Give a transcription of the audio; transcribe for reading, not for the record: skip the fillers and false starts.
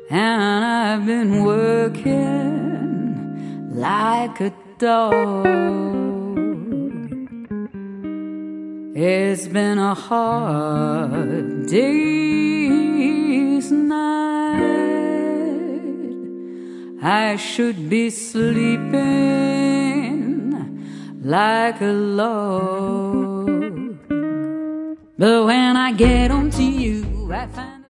and I've been working like a dog. It's been a hard day's night. I should be sleeping like a log, but when I get home to you, I find